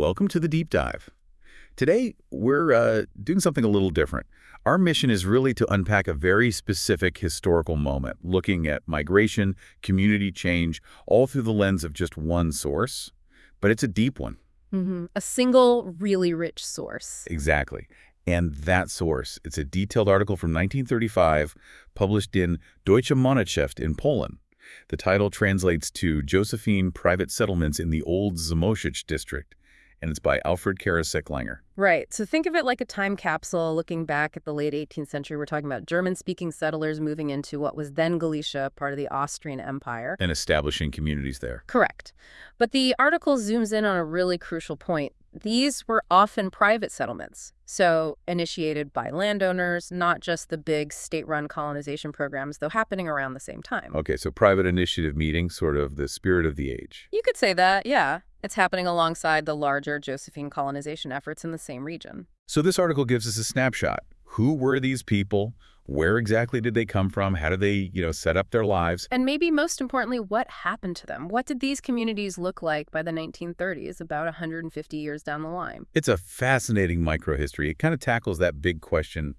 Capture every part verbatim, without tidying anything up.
welcome to the Deep Dive. Today, we're uh, doing something a little different. Our mission is really to unpack a very specific historical moment, looking at migration, community change, all through the lens of just one source. But it's a deep one. Mm-hmm. A single, really rich source. Exactly. And that source, it's a detailed article from nineteen thirty-five, published in Deutsche Monatschrift in Poland. The title translates to Josephine Private Settlements in the Old Zamość District, and it's by Alfred Karasek Langer. Right. So think of it like a time capsule looking back at the late eighteenth century. We're talking about German-speaking settlers moving into what was then Galicia, part of the Austrian Empire. And establishing communities there. Correct. But the article zooms in on a really crucial point. These were often private settlements, so initiated by landowners, not just the big state-run colonization programs, though happening around the same time. Okay, so private initiative meeting, sort of the spirit of the age. You could say that, yeah. It's happening alongside the larger Josephine colonization efforts in the same region. So this article gives us a snapshot. Who were these people? Where exactly did they come from? How did they, you know, set up their lives? And maybe most importantly, what happened to them? What did these communities look like by the nineteen thirties, about one hundred fifty years down the line? It's a fascinating microhistory. It kind of tackles that big question: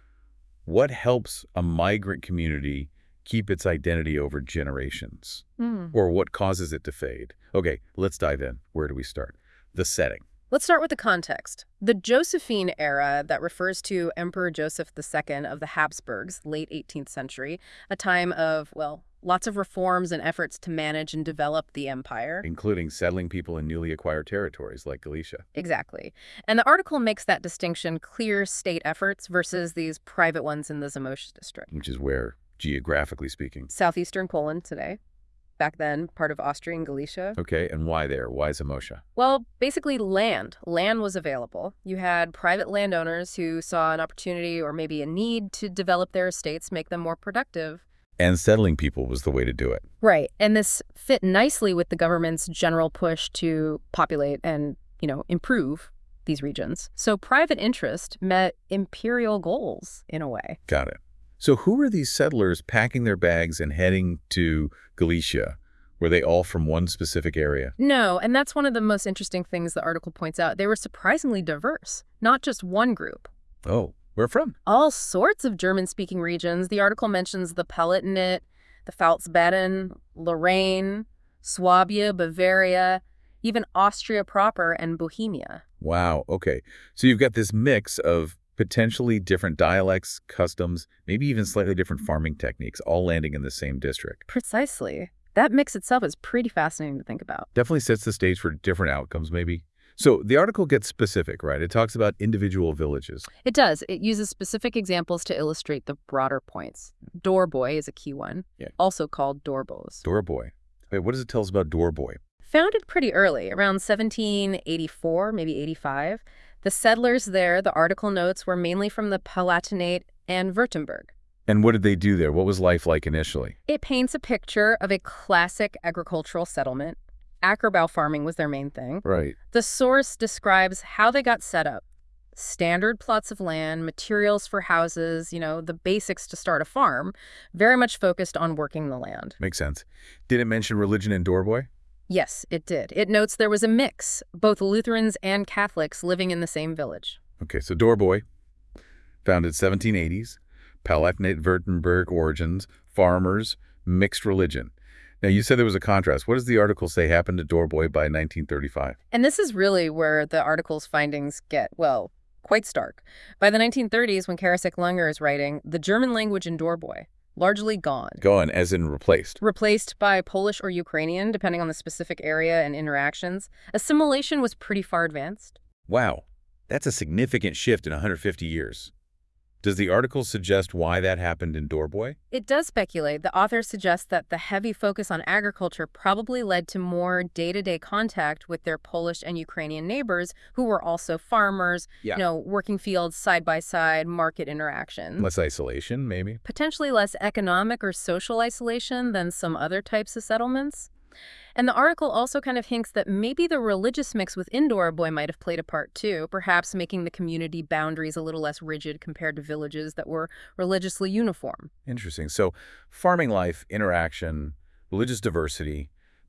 what helps a migrant community keep its identity over generations? Mm. Or what causes it to fade? Okay, let's dive in. Where do we start? The setting. Let's start with the context. The Josephine era that refers to Emperor Joseph the Second of the Habsburgs, late eighteenth century, a time of, well, lots of reforms and efforts to manage and develop the empire. Including settling people in newly acquired territories like Galicia. Exactly. And the article makes that distinction: clear state efforts versus these private ones in the Zamość district. Which is where, geographically speaking? Southeastern Poland today. Back then, part of Austrian Galicia. Okay, and why there? Why Zamość? Well, basically land. Land was available. You had private landowners who saw an opportunity or maybe a need to develop their estates, make them more productive. And settling people was the way to do it. Right. And this fit nicely with the government's general push to populate and, you know, improve these regions. So private interest met imperial goals in a way. Got it. So who are these settlers packing their bags and heading to Galicia? Were they all from one specific area? No, and that's one of the most interesting things the article points out. They were surprisingly diverse, not just one group. Oh, where from? All sorts of German-speaking regions. The article mentions the Palatinate, the Pfalz-Baden, Lorraine, Swabia, Bavaria, even Austria proper and Bohemia. Wow, okay. So you've got this mix of potentially different dialects, customs, maybe even slightly different farming techniques, all landing in the same district. Precisely. That mix itself is pretty fascinating to think about. Definitely sets the stage for different outcomes, maybe. So the article gets specific, right? It talks about individual villages. It does. It uses specific examples to illustrate the broader points. Dorboy is a key one, Yeah. also called Dorbos. Dorboy. Wait, what does it tell us about Dorboy? Founded pretty early, around seventeen eighty-four, maybe eighty-five. The settlers there, the article notes, were mainly from the Palatinate and Württemberg. And what did they do there? What was life like initially? It paints a picture of a classic agricultural settlement. Ackerbau farming was their main thing. Right. The source describes how they got set up. Standard plots of land, materials for houses, you know, the basics to start a farm, very much focused on working the land. Makes sense. Did it mention religion in Dorboy? Yes, it did. It notes there was a mix, both Lutherans and Catholics living in the same village. Okay, so Dorboy, founded seventeen eighties, Palatinate Württemberg origins, farmers, mixed religion. Now, you said there was a contrast. What does the article say happened to Dorboy by nineteen thirty-five? And this is really where the article's findings get, well, quite stark. By the nineteen thirties, when Karasek Langer is writing, the German language in Dorboy, largely gone. Gone, as in replaced. Replaced by Polish or Ukrainian, depending on the specific area and interactions. Assimilation was pretty far advanced. Wow, that's a significant shift in one hundred fifty years. Does the article suggest why that happened in Dorboy? It does speculate. The author suggests that the heavy focus on agriculture probably led to more day-to-day contact with their Polish and Ukrainian neighbors who were also farmers, Yeah. you know, working fields side by side, market interaction. Less isolation, maybe? Potentially less economic or social isolation than some other types of settlements. And the article also kind of hints that maybe the religious mix within Dorboy might have played a part too, perhaps making the community boundaries a little less rigid compared to villages that were religiously uniform. Interesting. So farming life, interaction, religious diversity,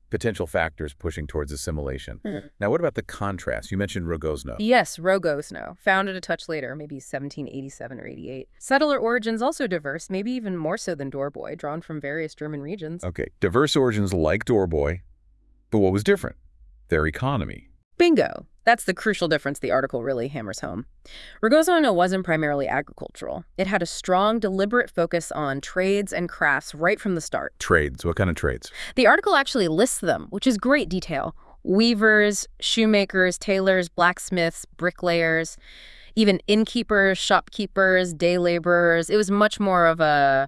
potential factors pushing towards assimilation. Hmm. Now, what about the contrast? You mentioned Rogozno. Yes, Rogozno, founded a touch later, maybe seventeen eighty-seven or eighty-eight. Settler origins also diverse, maybe even more so than Dorboy, drawn from various German regions. Okay, diverse origins like Dorboy, but what was different? Their economy. Bingo! That's the crucial difference the article really hammers home. Rogozno wasn't primarily agricultural. It had a strong, deliberate focus on trades and crafts right from the start. Trades. What kind of trades? The article actually lists them, which is great detail. Weavers, shoemakers, tailors, blacksmiths, bricklayers, even innkeepers, shopkeepers, day laborers. It was much more of a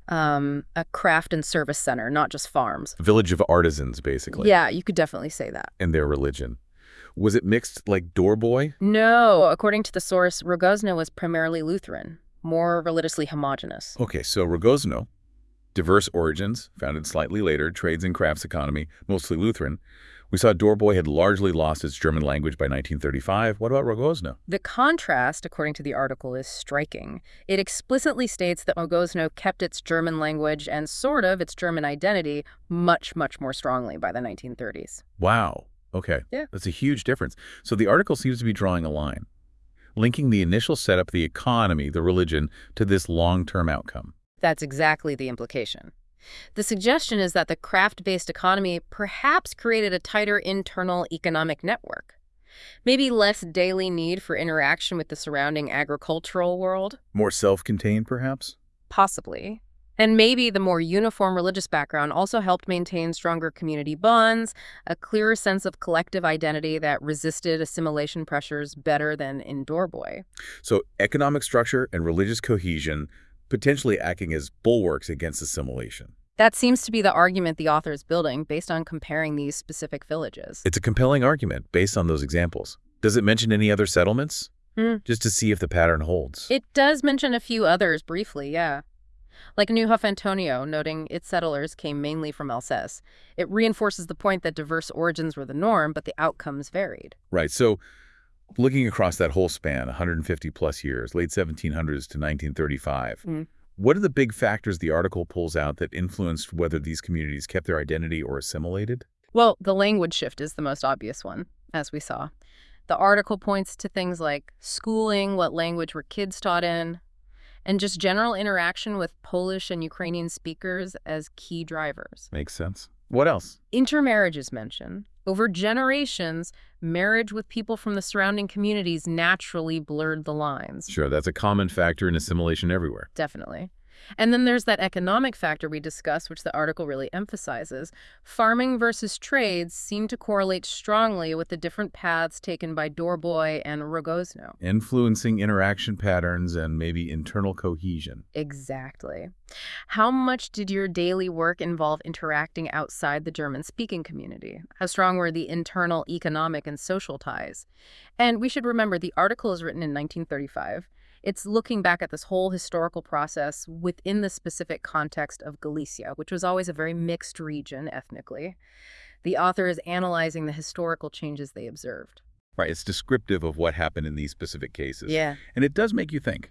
um, a craft and service center, not just farms. Village of artisans, basically. Yeah, you could definitely say that. And their religion. Was it mixed like Dorboy? No, according to the source, Rogozno was primarily Lutheran, more religiously homogenous. Okay, so Rogozno, diverse origins, founded slightly later, trades and crafts economy, mostly Lutheran. We saw Dorboy had largely lost its German language by nineteen thirty-five. What about Rogozno? The contrast, according to the article, is striking. It explicitly states that Rogozno kept its German language and sort of its German identity much, much more strongly by the nineteen thirties. Wow. Okay. Yeah. That's a huge difference. So the article seems to be drawing a line, linking the initial setup, the economy, the religion, to this long-term outcome. That's exactly the implication. The suggestion is that the craft-based economy perhaps created a tighter internal economic network. Maybe less daily need for interaction with the surrounding agricultural world? More self-contained, perhaps? Possibly. And maybe the more uniform religious background also helped maintain stronger community bonds, a clearer sense of collective identity that resisted assimilation pressures better than in Dorboy. So economic structure and religious cohesion potentially acting as bulwarks against assimilation. That seems to be the argument the author is building based on comparing these specific villages. It's a compelling argument based on those examples. Does it mention any other settlements? Hmm. Just to see if the pattern holds. It does mention a few others briefly, yeah. Like Neuhof Antonio, noting its settlers came mainly from Alsace. It reinforces the point that diverse origins were the norm, but the outcomes varied. Right. So looking across that whole span, one hundred fifty plus years, late seventeen hundreds to nineteen thirty-five, Mm. what are the big factors the article pulls out that influenced whether these communities kept their identity or assimilated? Well, the language shift is the most obvious one, as we saw. The article points to things like schooling, what language were kids taught in, and just general interaction with Polish and Ukrainian speakers as key drivers. Makes sense. What else? Intermarriage is mentioned. Over generations, marriage with people from the surrounding communities naturally blurred the lines. Sure, that's a common factor in assimilation everywhere. Definitely. And then there's that economic factor we discussed, which the article really emphasizes. Farming versus trades seem to correlate strongly with the different paths taken by Dorboy and Rogozno. Influencing interaction patterns and maybe internal cohesion. Exactly. How much did your daily work involve interacting outside the German-speaking community? How strong were the internal economic and social ties? And we should remember the article is written in nineteen thirty-five. It's looking back at this whole historical process within the specific context of Galicia, which was always a very mixed region ethnically. The author is analyzing the historical changes they observed. Right, it's descriptive of what happened in these specific cases. Yeah. And it does make you think.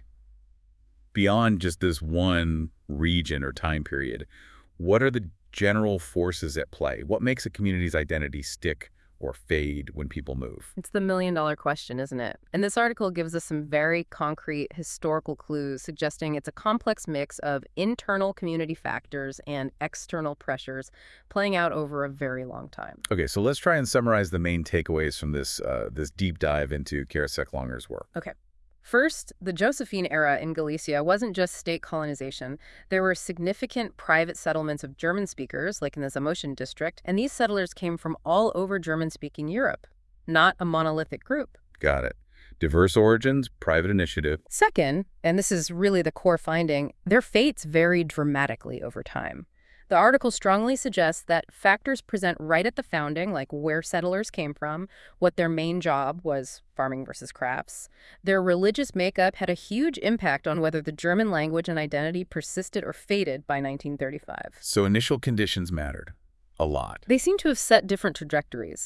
Beyond just this one region or time period, what are the general forces at play? What makes a community's identity stick or fade when people move? It's the million-dollar question, isn't it? And this article gives us some very concrete historical clues, suggesting it's a complex mix of internal community factors and external pressures playing out over a very long time. Okay, so let's try and summarize the main takeaways from this uh, this deep dive into Karasek Longer's work. Okay. First, the Josephine era in Galicia wasn't just state colonization. There were significant private settlements of German speakers, like in the Zamotian district, and these settlers came from all over German-speaking Europe, not a monolithic group. Got it. Diverse origins, private initiative. Second, and this is really the core finding, their fates varied dramatically over time. The article strongly suggests that factors present right at the founding, like where settlers came from, what their main job was, farming versus crafts, their religious makeup had a huge impact on whether the German language and identity persisted or faded by nineteen thirty-five. So initial conditions mattered a lot. They seem to have set different trajectories.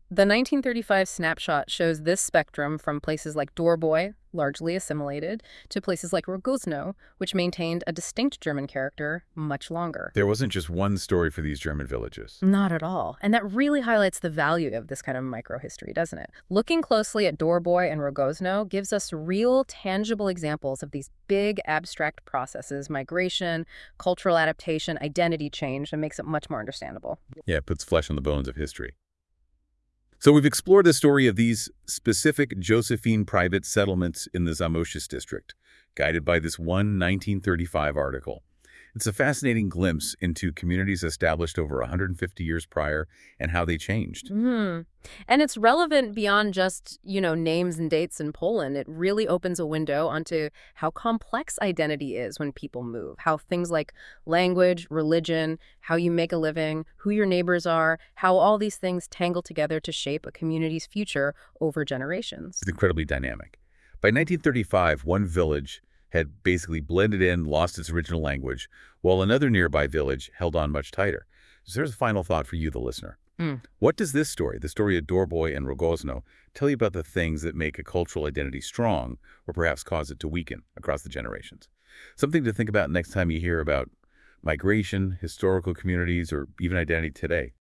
The nineteen thirty-five snapshot shows this spectrum from places like Dorboy, largely assimilated, to places like Rogozno, which maintained a distinct German character much longer. There wasn't just one story for these German villages. Not at all. And that really highlights the value of this kind of microhistory, doesn't it? Looking closely at Dorboy and Rogozno gives us real, tangible examples of these big, abstract processes: migration, cultural adaptation, identity change, and makes it much more understandable. Yeah, it puts flesh on the bones of history. So we've explored the story of these specific Josephine private settlements in the Zamość district, guided by this one nineteen thirty-five article. It's a fascinating glimpse into communities established over one hundred fifty years prior and how they changed. Hmm. And it's relevant beyond just, you know, names and dates in Poland. It really opens a window onto how complex identity is when people move, how things like language, religion, how you make a living, who your neighbors are, how all these things tangle together to shape a community's future over generations. It's incredibly dynamic. By nineteen thirty-five, one village had basically blended in, lost its original language, while another nearby village held on much tighter. So there's a final thought for you, the listener. Mm. What does this story, the story of Dorboy and Rogozno, tell you about the things that make a cultural identity strong or perhaps cause it to weaken across the generations? Something to think about next time you hear about migration, historical communities, or even identity today.